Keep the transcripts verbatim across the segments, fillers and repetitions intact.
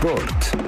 Sport.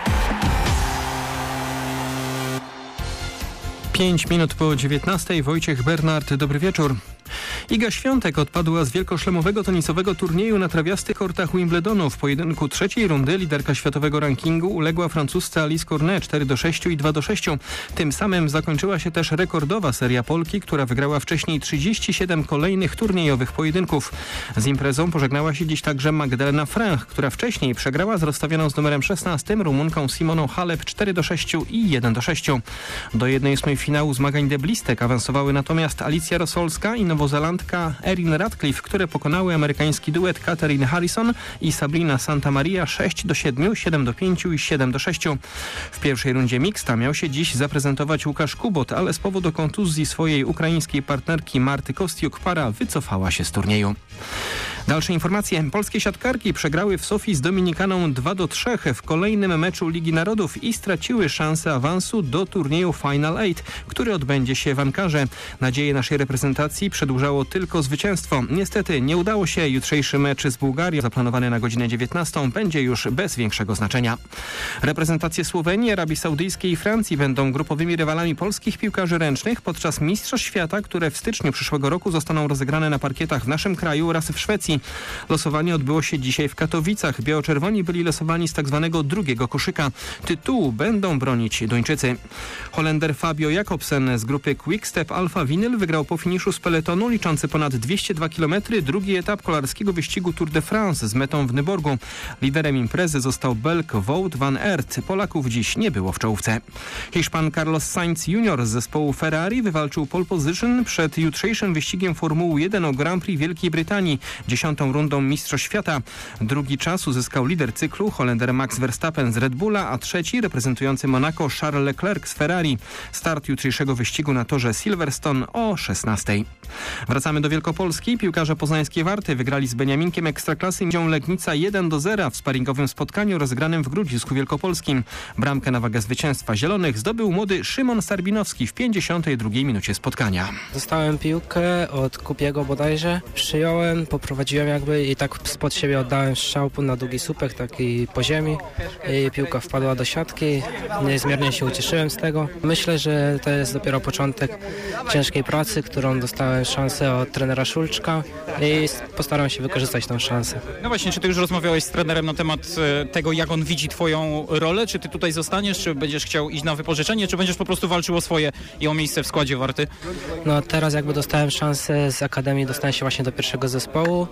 Pięć minut po dziewiętnastej. Wojciech Bernard, dobry wieczór. Iga Świątek odpadła z wielkoszlemowego tenisowego turnieju na trawiastych kortach Wimbledonu. W pojedynku trzeciej rundy liderka światowego rankingu uległa francusce Alice Cornet cztery do sześciu i dwa do sześciu. Tym samym zakończyła się też rekordowa seria Polki, która wygrała wcześniej trzydzieści siedem kolejnych turniejowych pojedynków. Z imprezą pożegnała się dziś także Magdalena Fręch, która wcześniej przegrała z rozstawioną z numerem szesnastym Rumunką Simoną Halep cztery do sześciu i jeden do sześciu. Do jednej ósmej finału zmagań deblistek awansowały natomiast Alicja Rosolska i nowozelandka Erin Radcliffe, które pokonały amerykański duet Katherine Harrison i Sabrina Santamaria sześć do siedmiu, siedem do pięciu i siedem do sześciu. W pierwszej rundzie mixta miał się dziś zaprezentować Łukasz Kubot, ale z powodu kontuzji swojej ukraińskiej partnerki Marty Kostiuk para wycofała się z turnieju. Dalsze informacje. Polskie siatkarki przegrały w Sofii z Dominikaną dwa do trzech w kolejnym meczu Ligi Narodów i straciły szansę awansu do turnieju Final osiem, który odbędzie się w Ankarze. Nadzieje naszej reprezentacji przedłużało tylko zwycięstwo. Niestety nie udało się. Jutrzejszy mecz z Bułgarią, zaplanowany na godzinę dziewiętnastą, będzie już bez większego znaczenia. Reprezentacje Słowenii, Arabii Saudyjskiej i Francji będą grupowymi rywalami polskich piłkarzy ręcznych podczas Mistrzostw Świata, które w styczniu przyszłego roku zostaną rozegrane na parkietach w naszym kraju oraz w Szwecji. Losowanie odbyło się dzisiaj w Katowicach. Biało-czerwoni byli losowani z tak zwanego drugiego koszyka. Tytułu będą bronić Duńczycy. Holender Fabio Jakobsen z grupy Quick-Step Alpha Vinyl wygrał po finiszu z peletonu liczący ponad dwieście dwa kilometry drugi etap kolarskiego wyścigu Tour de France z metą w Nyborgu. Liderem imprezy został Belg Wout van Aert. Polaków dziś nie było w czołówce. Hiszpan Carlos Sainz junior z zespołu Ferrari wywalczył pole position przed jutrzejszym wyścigiem Formuły jeden o Grand Prix Wielkiej Brytanii, dziesiątą rundą Mistrzostw Świata. Drugi czas uzyskał lider cyklu Holender Max Verstappen z Red Bulla, a trzeci reprezentujący Monaco Charles Leclerc z Ferrari. Start jutrzejszego wyścigu na torze Silverstone o szesnastej. Wracamy do Wielkopolski. Piłkarze poznańskiej Warty wygrali z Beniaminkiem Ekstraklasy Legnica jeden do zera w sparingowym spotkaniu rozegranym w Grudzisku Wielkopolskim. Bramkę na wagę zwycięstwa zielonych zdobył młody Szymon Sarbinowski w pięćdziesiątej drugiej minucie spotkania. Dostałem piłkę od Kupiego bodajże, przyjąłem, poprowadziłem jakby i tak spod siebie oddałem strzał na długi słupek, taki po ziemi i piłka wpadła do siatki. Niezmiernie się ucieszyłem z tego. Myślę, że to jest dopiero początek ciężkiej pracy, którą dostałem szansę od trenera Szulczka i postaram się wykorzystać tę szansę. No właśnie, czy ty już rozmawiałeś z trenerem na temat tego, jak on widzi twoją rolę? Czy ty tutaj zostaniesz, czy będziesz chciał iść na wypożyczenie, czy będziesz po prostu walczył o swoje i o miejsce w składzie Warty? No teraz jakby dostałem szansę z Akademii, dostałem się właśnie do pierwszego zespołu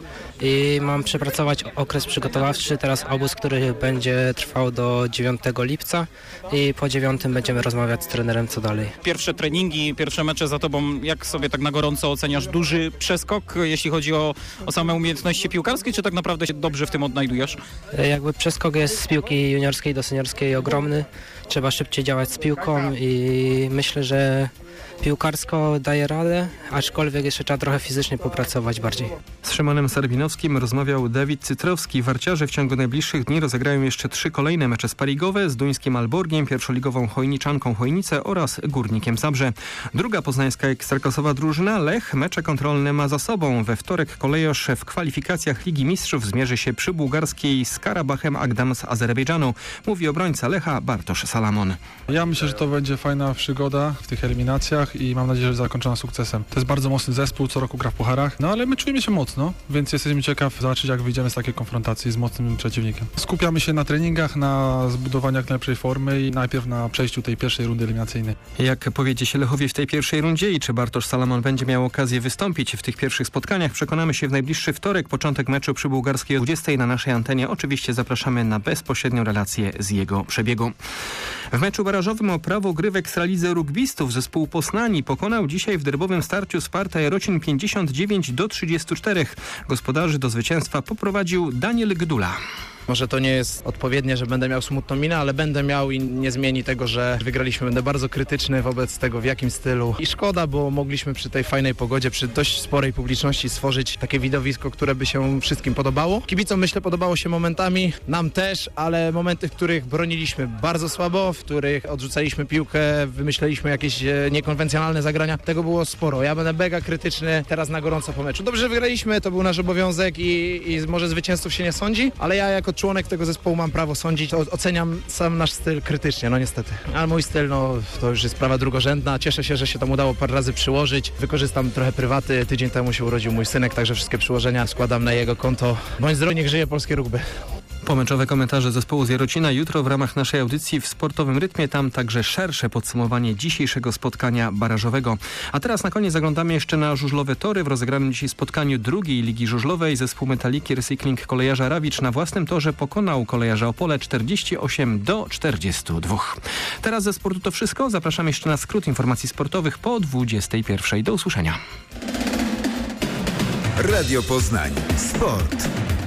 i mam przepracować okres przygotowawczy, teraz obóz, który będzie trwał do dziewiątego lipca i po dziewiątym będziemy rozmawiać z trenerem co dalej. Pierwsze treningi, pierwsze mecze za tobą, jak sobie tak na gorąco oceniasz duży przeskok, jeśli chodzi o, o same umiejętności piłkarskie, czy tak naprawdę się dobrze w tym odnajdujesz? Jakby przeskok jest z piłki juniorskiej do seniorskiej ogromny, trzeba szybciej działać z piłką i myślę, że piłkarsko daje radę, aczkolwiek jeszcze trzeba trochę fizycznie popracować bardziej. Z Szymonem Sarbinowskim rozmawiał Dawid Cytrowski. Warciarze w ciągu najbliższych dni rozegrają jeszcze trzy kolejne mecze sparingowe z duńskim Alborgiem, pierwszoligową Chojniczanką Chojnice oraz Górnikiem Zabrze. Druga poznańska ekstraklasowa drużyna Lech mecze kontrolne ma za sobą. We wtorek kolejosz w kwalifikacjach Ligi Mistrzów zmierzy się przy bułgarskiej z Karabachem Agdam z Azerbejdżanu. Mówi obrońca Lecha Bartosz Salamon. Ja myślę, że to będzie fajna przygoda w tych eliminacjach i mam nadzieję, że zakończona sukcesem. To jest bardzo mocny zespół, co roku gra w pucharach, no ale my czujemy się mocno, więc jesteśmy ciekawi zobaczyć, jak wyjdziemy z takiej konfrontacji z mocnym przeciwnikiem. Skupiamy się na treningach, na zbudowaniu jak najlepszej formy i najpierw na przejściu tej pierwszej rundy eliminacyjnej. Jak powiedzie się Lechowi w tej pierwszej rundzie i czy Bartosz Salamon będzie miał okazję wystąpić w tych pierwszych spotkaniach, przekonamy się w najbliższy wtorek, początek meczu przy bułgarskiej o dwudziestej na naszej antenie. Oczywiście zapraszamy na bezpośrednią relację z jego przebiegu. W meczu barażowym o prawo gry w Ekstralidze rugbystów zespół Poznani pokonał dzisiaj w derbowym starciu Sparta Jarocin pięćdziesiąt dziewięć do trzydziestu czterech. Gospodarzy do zwycięstwa poprowadził Daniel Gdula. Może to nie jest odpowiednie, że będę miał smutną minę, ale będę miał i nie zmieni tego, że wygraliśmy. Będę bardzo krytyczny wobec tego, w jakim stylu. I szkoda, bo mogliśmy przy tej fajnej pogodzie, przy dość sporej publiczności stworzyć takie widowisko, które by się wszystkim podobało. Kibicom, myślę, podobało się momentami, nam też, ale momenty, w których broniliśmy bardzo słabo, w których odrzucaliśmy piłkę, wymyśleliśmy jakieś niekonwencjonalne zagrania. Tego było sporo. Ja będę mega krytyczny teraz na gorąco po meczu. Dobrze, że wygraliśmy, to był nasz obowiązek i, i może zwycięzców się nie sądzi, ale ja jako członek tego zespołu mam prawo sądzić, to oceniam sam nasz styl krytycznie, no niestety. Ale mój styl, no to już jest sprawa drugorzędna. Cieszę się, że się tam udało parę razy przyłożyć. Wykorzystam trochę prywaty. Tydzień temu się urodził mój synek, także wszystkie przyłożenia składam na jego konto. Bądź zdrowy, niech żyje polskie rugby. Pomeczowe komentarze zespołu z Jarocina jutro w ramach naszej audycji w Sportowym Rytmie. Tam także szersze podsumowanie dzisiejszego spotkania barażowego. A teraz na koniec zaglądamy jeszcze na żużlowe tory. W rozegranym dzisiaj spotkaniu drugiej Ligi Żużlowej zespół Metaliki Recykling Kolejarza Rawicz na własnym torze pokonał Kolejarza Opole czterdzieści osiem do czterdziestu dwóch. Teraz ze sportu to wszystko. Zapraszam jeszcze na skrót informacji sportowych po dwudziestej pierwszej. Do usłyszenia. Radio Poznań. Sport.